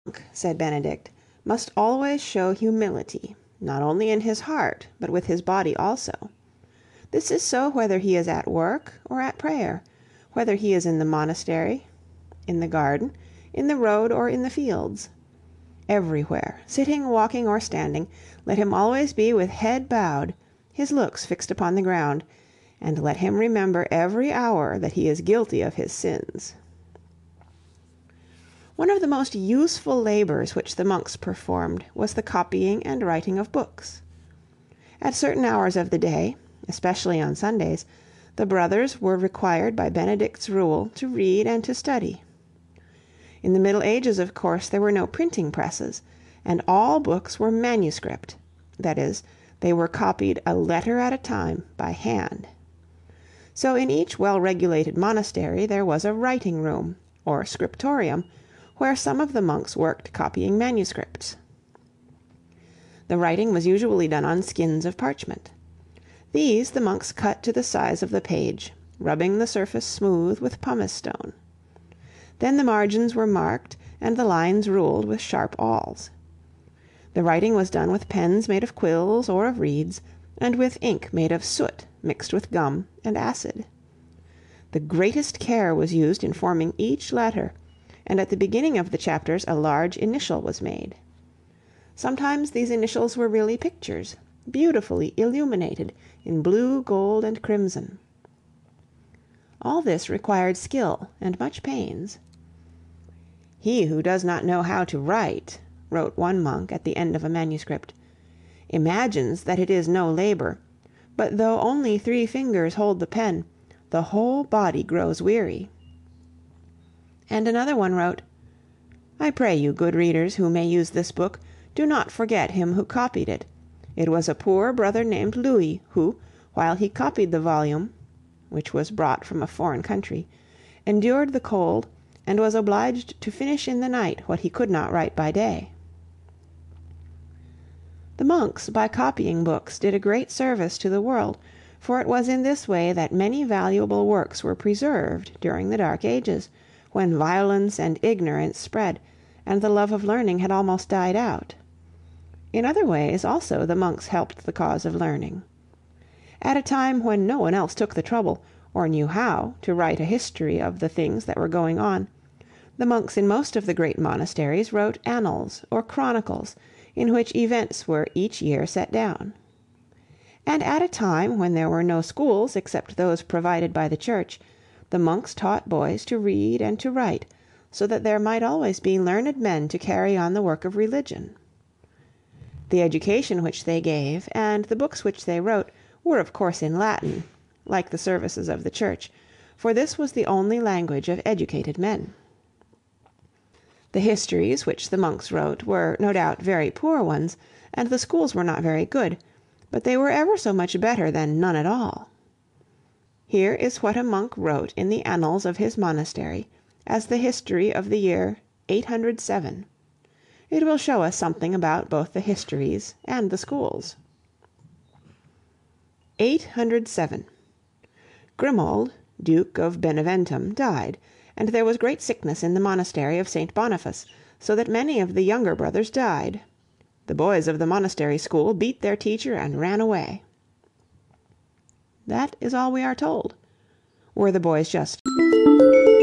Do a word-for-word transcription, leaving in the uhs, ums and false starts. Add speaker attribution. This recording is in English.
Speaker 1: monk, said Benedict, must always show humility, not only in his heart, but with his body also. This is so whether he is at work or at prayer, whether he is in the monastery, in the garden, in the road, or in the fields. Everywhere, sitting, walking, or standing, let him always be with head bowed, his looks fixed upon the ground, and let him remember every hour that he is guilty of his sins. One of the most useful labours which the monks performed was the copying and writing of books. At certain hours of the day, especially on Sundays, the brothers were required by Benedict's rule to read and to study. In the Middle Ages, of course, there were no printing presses, and all books were manuscript, that is, they were copied a letter at a time by hand. So in each well-regulated monastery there was a writing room, or scriptorium, where some of the monks worked copying manuscripts. The writing was usually done on skins of parchment. These the monks cut to the size of the page, rubbing the surface smooth with pumice stone. Then the margins were marked and the lines ruled with sharp awls. The writing was done with pens made of quills or of reeds, and with ink made of soot mixed with gum and acid. The greatest care was used in forming each letter, and at the beginning of the chapters a large initial was made. Sometimes these initials were really pictures, beautifully illuminated in blue, gold, and crimson. All this required skill and much pains. "He who does not know how to write," wrote one monk at the end of a manuscript, "imagines that it is no labour, but though only three fingers hold the pen, the whole body grows weary." And another one wrote, "I pray you, good readers, who may use this book, do not forget him who copied it. It was a poor brother named Louis who, while he copied the volume, which was brought from a foreign country, endured the cold, and was obliged to finish in the night what he could not write by day." The monks, by copying books, did a great service to the world, for it was in this way that many valuable works were preserved during the Dark Ages, when violence and ignorance spread, and the love of learning had almost died out. In other ways also the monks helped the cause of learning. At a time when no one else took the trouble, or knew how, to write a history of the things that were going on, the monks in most of the great monasteries wrote annals or chronicles, in which events were each year set down. And at a time when there were no schools except those provided by the Church, the monks taught boys to read and to write, so that there might always be learned men to carry on the work of religion. The education which they gave, and the books which they wrote, were of course in Latin, like the services of the Church, for this was the only language of educated men. The histories which the monks wrote were, no doubt, very poor ones, and the schools were not very good, but they were ever so much better than none at all. Here is what a monk wrote in the annals of his monastery, as the history of the year eight hundred seven. It will show us something about both the histories and the schools. eight hundred seven. Grimoald, Duke of Beneventum, died, and there was great sickness in the monastery of Saint Boniface, so that many of the younger brothers died. The boys of the monastery school beat their teacher and ran away. That is all we are told. Were the boys just